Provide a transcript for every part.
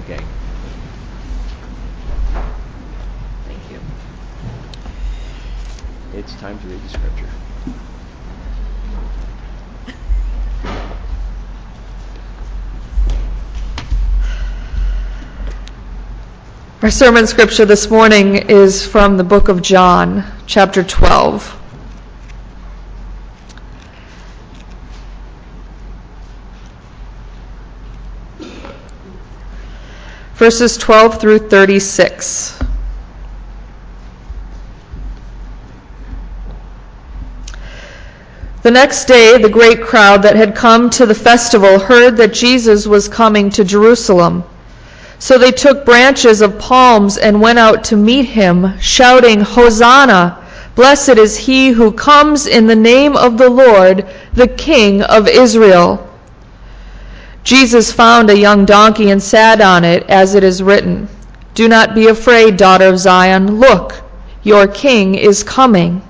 Okay. Thank you. It's time to read the scripture. Our sermon scripture this morning is from the book of John, chapter 12. Verses 12 through 36. The next day, the great crowd that had come to the festival heard that Jesus was coming to Jerusalem. So they took branches of palms and went out to meet him, shouting, "Hosanna! Blessed is he who comes in the name of the Lord, the King of Israel." Jesus found a young donkey and sat on it, as it is written, "Do not be afraid, daughter of Zion. Look, your king is coming,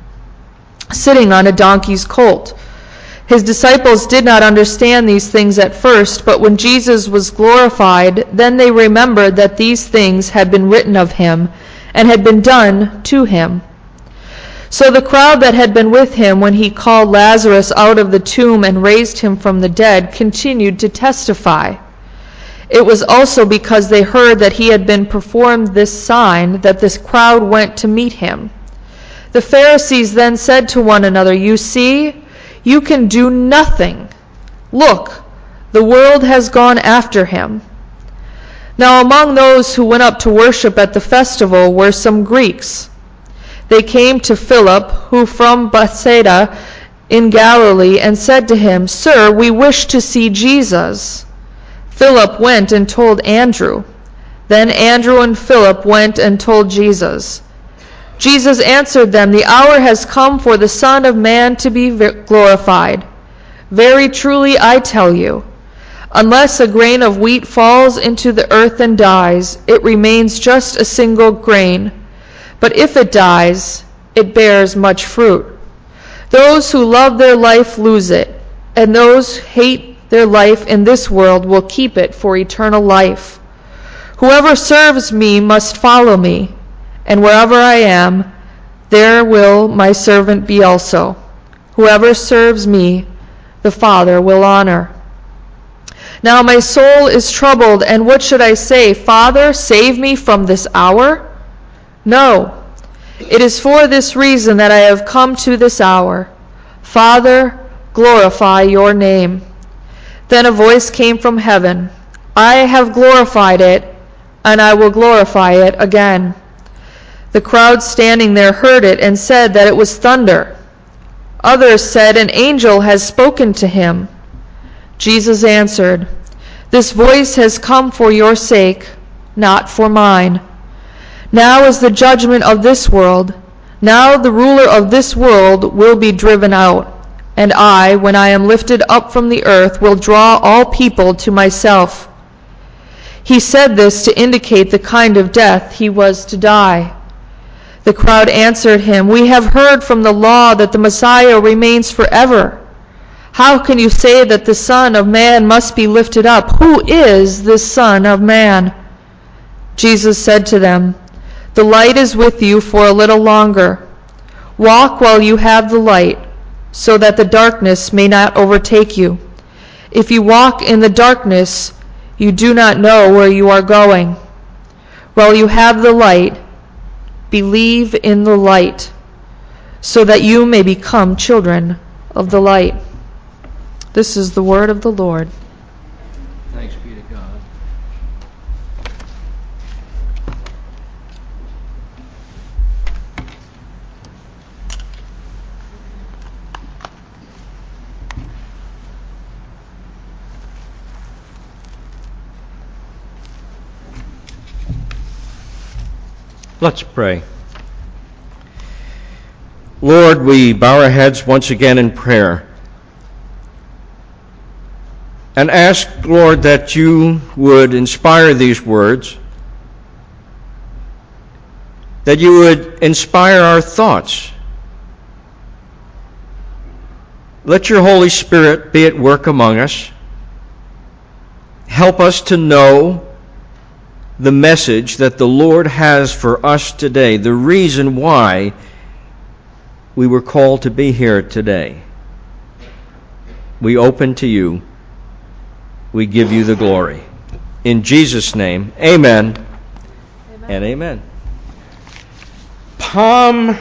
sitting on a donkey's colt." His disciples did not understand these things at first, but when Jesus was glorified, then they remembered that these things had been written of him and had been done to him. So the crowd that had been with him when he called Lazarus out of the tomb and raised him from the dead continued to testify. It was also because they heard that he had been performed this sign that this crowd went to meet him. The Pharisees then said to one another, "You see, you can do nothing. Look, the world has gone after him." Now among those who went up to worship at the festival were some Greeks. They came to Philip, who from Bethsaida in Galilee, and said to him, "Sir, we wish to see Jesus." Philip went and told Andrew. Then Andrew and Philip went and told Jesus. Jesus answered them, "The hour has come for the Son of Man to be glorified. Very truly I tell you, unless a grain of wheat falls into the earth and dies, it remains just a single grain. But if it dies, it bears much fruit. Those who love their life lose it, and those who hate their life in this world will keep it for eternal life. Whoever serves me must follow me, and wherever I am, there will my servant be also. Whoever serves me, the Father will honor. Now my soul is troubled, and what should I say? Father, save me from this hour? No, it is for this reason that I have come to this hour. Father, glorify your name." Then a voice came from heaven, "I have glorified it, and I will glorify it again." The crowd standing there heard it and said that it was thunder. Others said, "An angel has spoken to him." Jesus answered, "This voice has come for your sake, not for mine. Now is the judgment of this world. Now the ruler of this world will be driven out. And I, when I am lifted up from the earth, will draw all people to myself." He said this to indicate the kind of death he was to die. The crowd answered him, "We have heard from the law that the Messiah remains forever. How can you say that the Son of Man must be lifted up? Who is this Son of Man?" Jesus said to them, "The light is with you for a little longer. Walk while you have the light, so that the darkness may not overtake you. If you walk in the darkness, you do not know where you are going. While you have the light, believe in the light, so that you may become children of the light." This is the word of the Lord. Thanks be to God. Let's pray. Lord, we bow our heads once again in prayer and ask, Lord, that you would inspire these words, that you would inspire our thoughts. Let your Holy Spirit be at work among us. Help us to know the message that the Lord has for us today, the reason why we were called to be here today. We open to you. We give you the glory. In Jesus' name, amen, and amen. Palm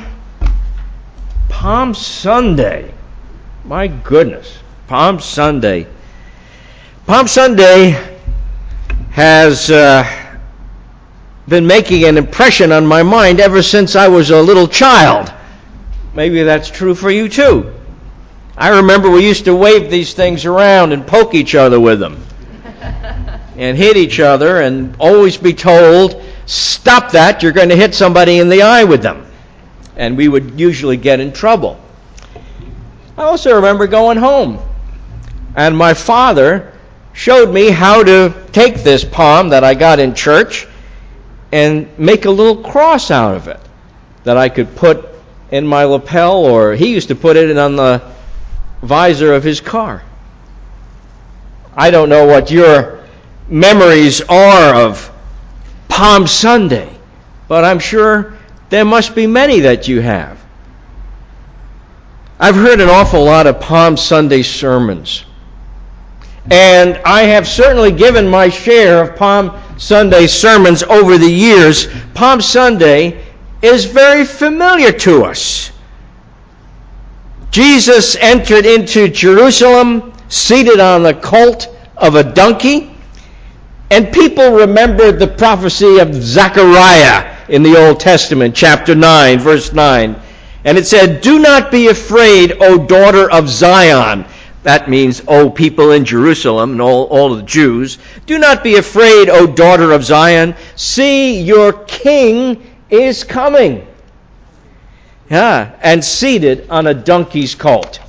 Sunday. My goodness. Palm Sunday. Palm Sunday has been making an impression on my mind ever since I was a little child. Maybe that's true for you too. I remember we used to wave these things around and poke each other with them and hit each other and always be told, stop that, you're going to hit somebody in the eye with them. And we would usually get in trouble. I also remember going home, and my father showed me how to take this palm that I got in church and make a little cross out of it that I could put in my lapel, or he used to put it on the visor of his car. I don't know what your memories are of Palm Sunday, but I'm sure there must be many that you have. I've heard an awful lot of Palm Sunday sermons, and I have certainly given my share of Palm Sunday sermons over the years. Palm Sunday is very familiar to us. Jesus entered into Jerusalem seated on the colt of a donkey, and people remembered the prophecy of Zechariah in the Old Testament, chapter 9, verse 9. And it said, "Do not be afraid, O daughter of Zion." That means, O people in Jerusalem and all the Jews. "Do not be afraid, O daughter of Zion. See, your king is coming." And seated on a donkey's colt.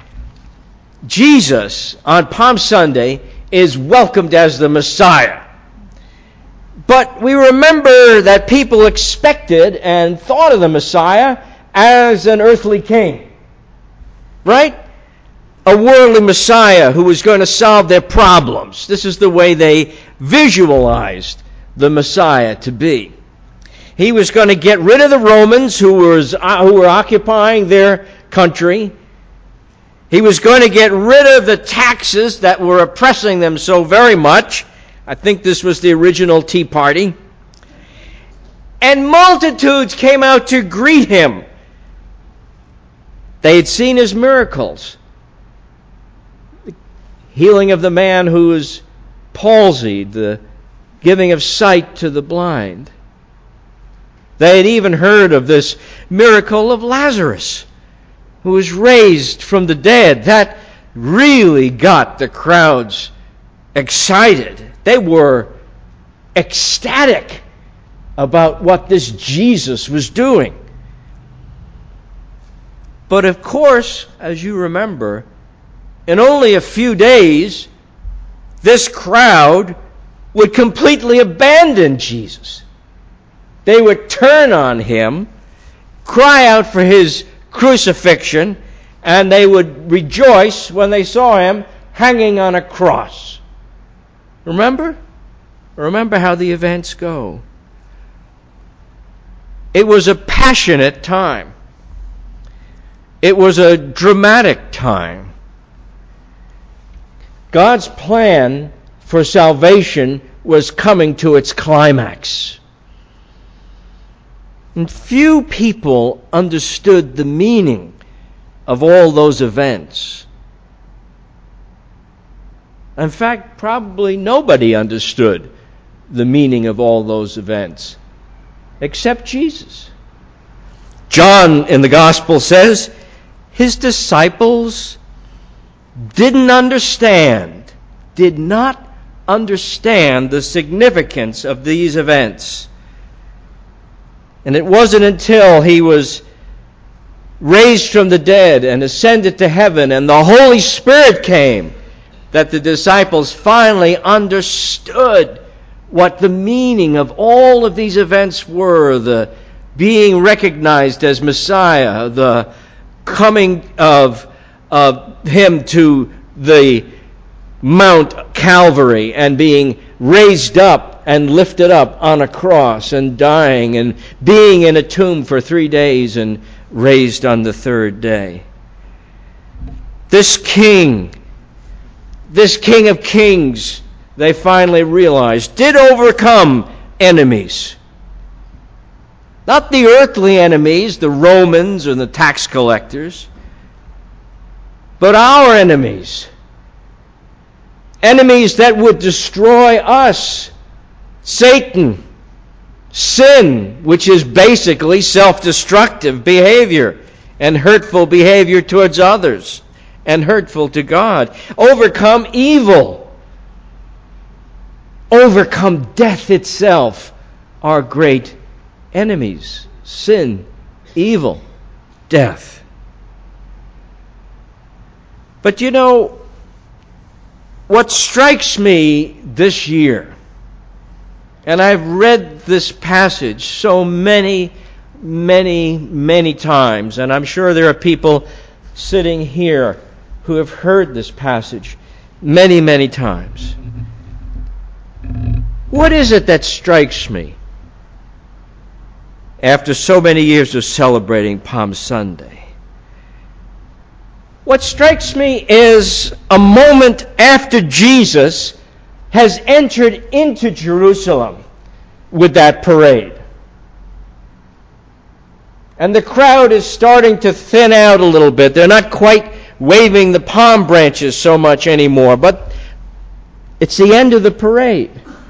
Jesus, on Palm Sunday, is welcomed as the Messiah. But we remember that people expected and thought of the Messiah as an earthly king. Right? A worldly Messiah who was going to solve their problems. This is the way they visualized the Messiah to be. He was going to get rid of the Romans who were occupying their country. He was going to get rid of the taxes that were oppressing them so very much. I think this was the original Tea Party. And multitudes came out to greet him. They had seen his miracles. The healing of the man who was palsied, the giving of sight to the blind. They had even heard of this miracle of Lazarus, who was raised from the dead. That really got the crowds excited. They were ecstatic about what this Jesus was doing. But of course, as you remember, in only a few days, this crowd would completely abandon Jesus. They would turn on him, cry out for his crucifixion, and they would rejoice when they saw him hanging on a cross. Remember? Remember how the events go. It was a passionate time. It was a dramatic time. God's plan for salvation was coming to its climax. And few people understood the meaning of all those events. In fact, probably nobody understood the meaning of all those events except Jesus. John in the Gospel says his disciples did not understand the significance of these events. And it wasn't until he was raised from the dead and ascended to heaven and the Holy Spirit came that the disciples finally understood what the meaning of all of these events were. The being recognized as Messiah, the coming of him to the Mount Calvary and being raised up and lifted up on a cross and dying and being in a tomb for 3 days and raised on the third day. This King of Kings, they finally realized, did overcome enemies. Not the earthly enemies, the Romans or the tax collectors, but our enemies. Enemies that would destroy us. Satan, sin, which is basically self-destructive behavior and hurtful behavior towards others and hurtful to God. Overcome evil. Overcome death itself. Our great enemies. Sin, evil, death. But you know, what strikes me this year, and I've read this passage so many times, and I'm sure there are people sitting here who have heard this passage many times. What is it that strikes me after so many years of celebrating Palm Sunday? What strikes me is a moment after Jesus has entered into Jerusalem with that parade. And the crowd is starting to thin out a little bit. They're not quite waving the palm branches so much anymore, but it's the end of the parade.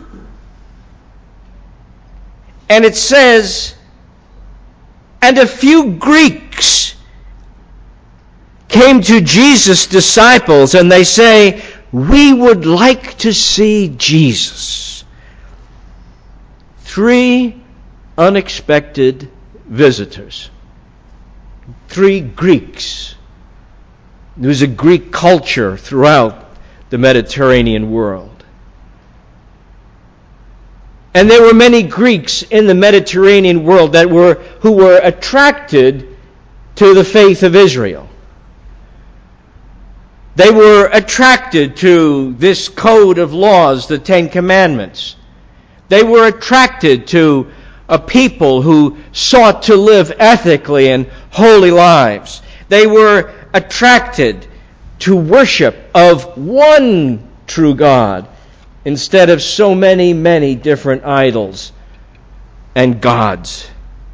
And it says, and a few Greeks came to Jesus' disciples, and they say, we would like to see Jesus. 3 unexpected visitors. 3 Greeks. There was a Greek culture throughout the Mediterranean world. And there were many Greeks in the Mediterranean world who were attracted to the faith of Israel. They were attracted to this code of laws, the 10 Commandments. They were attracted to a people who sought to live ethically and holy lives. They were attracted to worship of one true God instead of so many different idols and gods.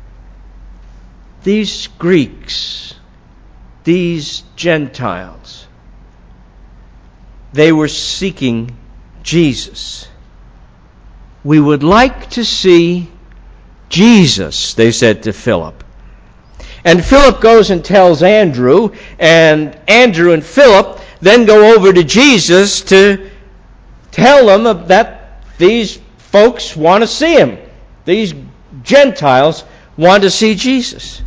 These Greeks, these Gentiles, they were seeking Jesus. We would like to see Jesus, they said to Philip. And Philip goes and tells Andrew, and Andrew and Philip then go over to Jesus to tell him that these folks want to see him. These Gentiles want to see Jesus.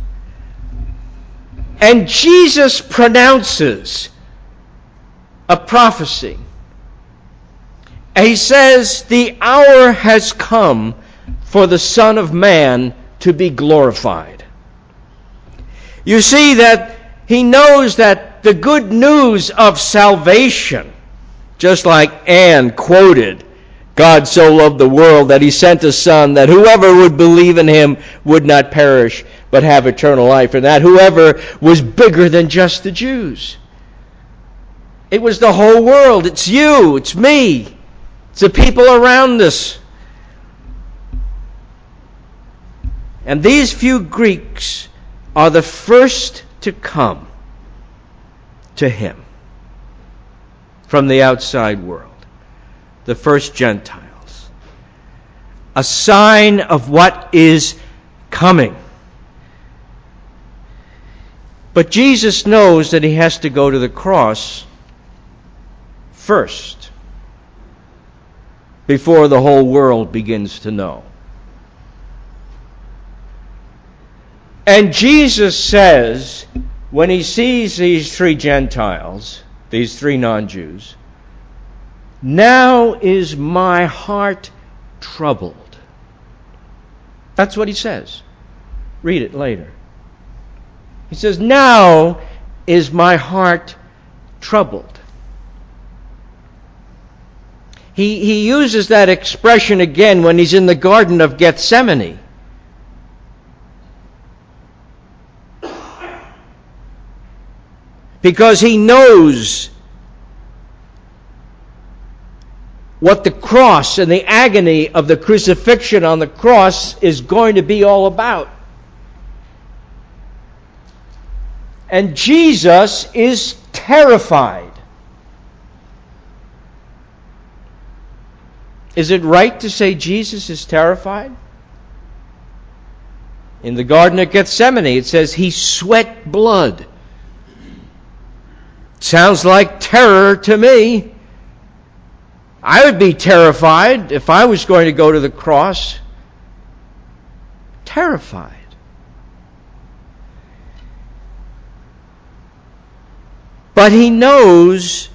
And Jesus pronounces a prophecy. And he says, the hour has come for the Son of Man to be glorified. You see that he knows that the good news of salvation, just like Anne quoted, God so loved the world that he sent his Son, that whoever would believe in him would not perish, but have eternal life, and that whoever was bigger than just the Jews. It was the whole world. It's you, it's me, it's the people around us. And these few Greeks are the first to come to him from the outside world. The first Gentiles. A sign of what is coming. But Jesus knows that he has to go to the cross first, before the whole world begins to know. And Jesus says, when he sees these 3 Gentiles, these 3 non-Jews, now is my heart troubled. That's what he says. Read it later. He says, now is my heart troubled. He uses that expression again when he's in the Garden of Gethsemane. Because he knows what the cross and the agony of the crucifixion on the cross is going to be all about. And Jesus is terrified. Is it right to say Jesus is terrified? In the Garden of Gethsemane, it says he sweat blood. Sounds like terror to me. I would be terrified if I was going to go to the cross. Terrified. But he knows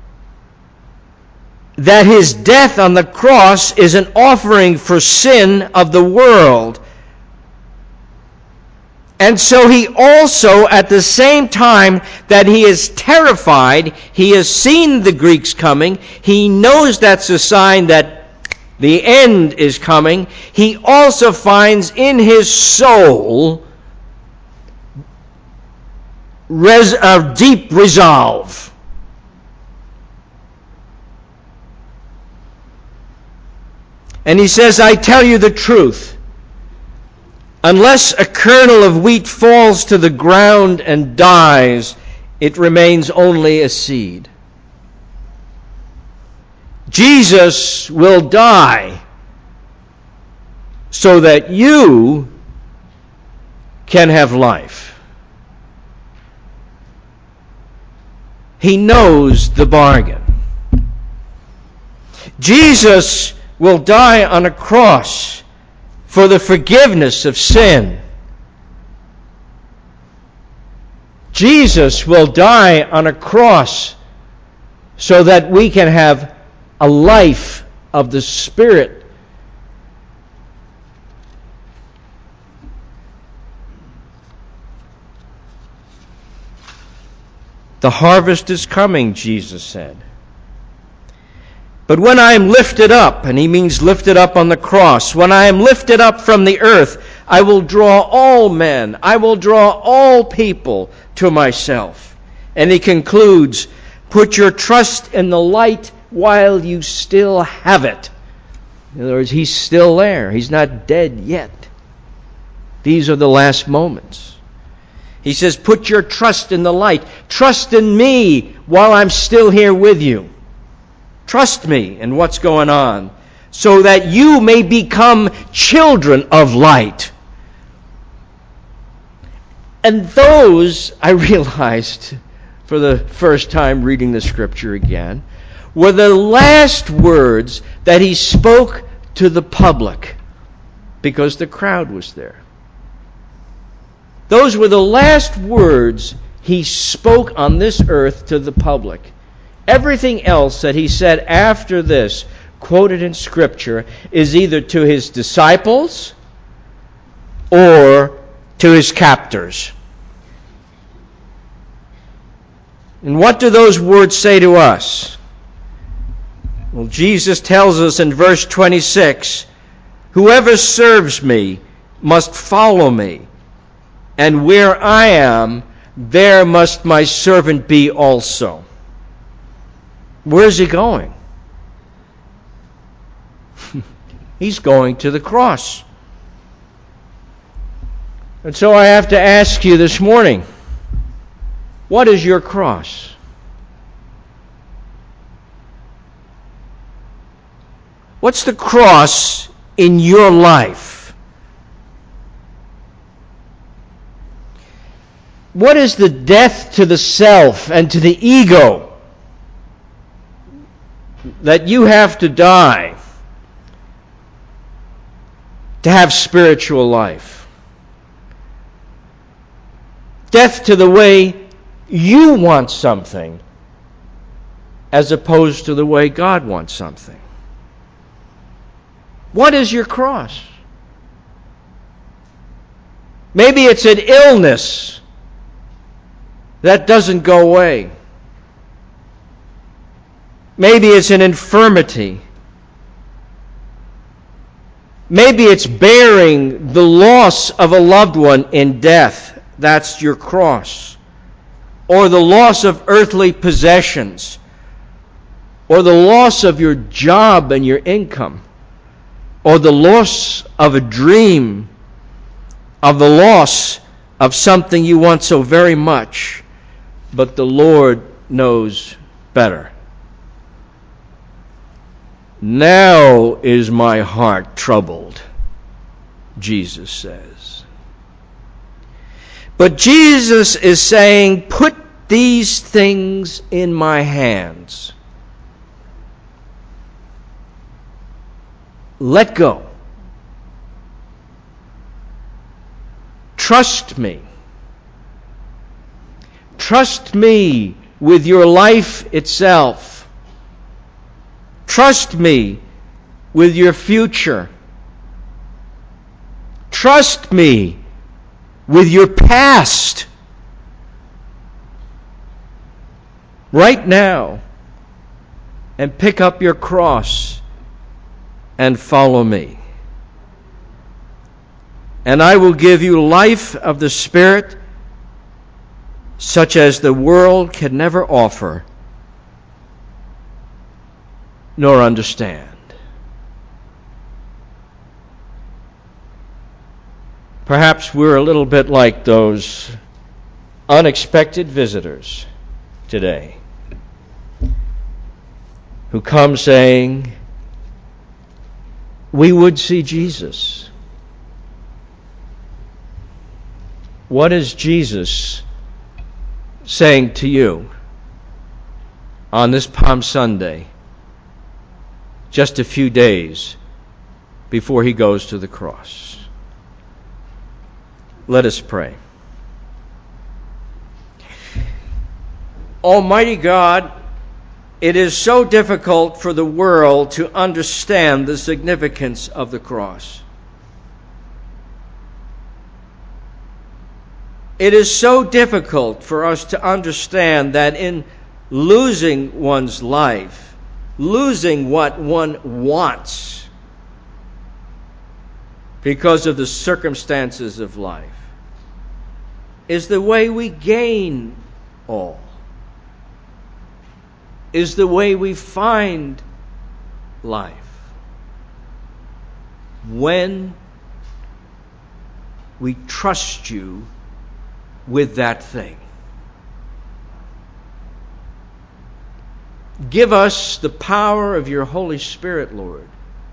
that his death on the cross is an offering for sin of the world. And so he also, at the same time that he is terrified, he has seen the Greeks coming, he knows that's a sign that the end is coming, he also finds in his soul a deep resolve. And he says, I tell you the truth. Unless a kernel of wheat falls to the ground and dies, it remains only a seed. Jesus will die so that you can have life. He knows the bargain. Jesus will die on a cross for the forgiveness of sin. Jesus will die on a cross so that we can have a life of the Spirit. The harvest is coming, Jesus said. But when I am lifted up, and he means lifted up on the cross, when I am lifted up from the earth, I will draw all men, I will draw all people to myself. And he concludes, put your trust in the light while you still have it. In other words, he's still there. He's not dead yet. These are the last moments. He says, put your trust in the light. Trust in me while I'm still here with you. Trust me in what's going on, so that you may become children of light. And those, I realized for the first time reading the scripture again, were the last words that he spoke to the public, because the crowd was there. Those were the last words he spoke on this earth to the public. Everything else that he said after this, quoted in Scripture, is either to his disciples or to his captors. And what do those words say to us? Well, Jesus tells us in verse 26, whoever serves me must follow me, and where I am, there must my servant be also. Where's he going? He's going to the cross. And so I have to ask you this morning, what is your cross? What's the cross in your life? What is the death to the self and to the ego that you have to die to have spiritual life? Death to the way you want something as opposed to the way God wants something. What is your cross? Maybe it's an illness that doesn't go away. Maybe it's an infirmity Maybe it's bearing the loss of a loved one in death. That's your cross. Or the loss of earthly possessions. Or the loss of your job and your income. Or the loss of a dream. Of the loss of something you want so very much. But the Lord knows better. Now is my heart troubled, Jesus says. But Jesus is saying, put these things in my hands. Let go. Trust me. Trust me with your life itself. Trust me with your future. Trust me with your past. Right now. And pick up your cross and follow me. And I will give you life of the Spirit, such as the world can never offer nor understand. Perhaps we're a little bit like those unexpected visitors today who come saying, we would see Jesus. What is Jesus saying to you on this Palm Sunday, just a few days before he goes to the cross? Let us pray. Almighty God, it is so difficult for the world to understand the significance of the cross. It is so difficult for us to understand that in losing one's life, losing what one wants because of the circumstances of life, is the way we gain all, is the way we find life. When we trust you with that thing. Give us the power of your Holy Spirit, Lord.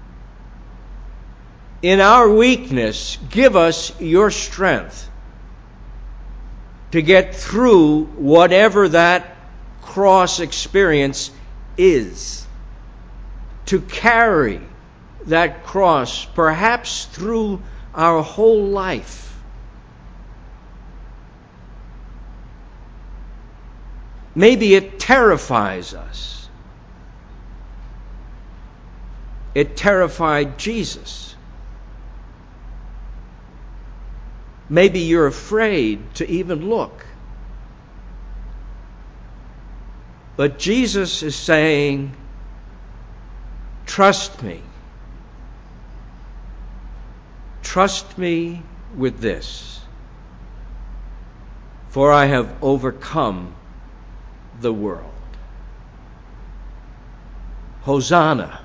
In our weakness, give us your strength to get through whatever that cross experience is. To carry that cross, perhaps through our whole life. Maybe it terrifies us. It terrified Jesus. Maybe you're afraid to even look. But Jesus is saying, trust me. Trust me with this. For I have overcome the world. Hosanna.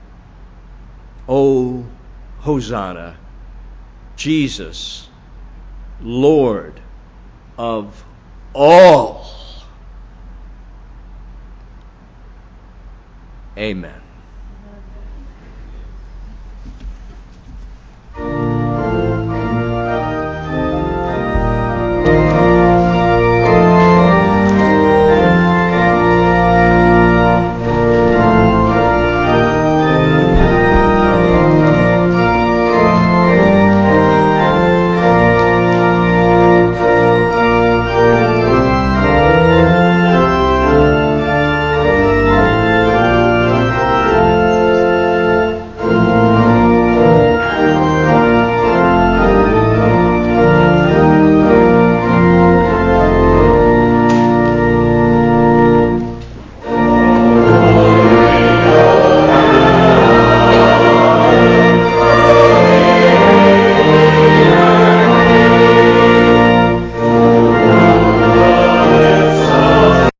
Oh, Hosanna. Jesus, Lord of all. Amen.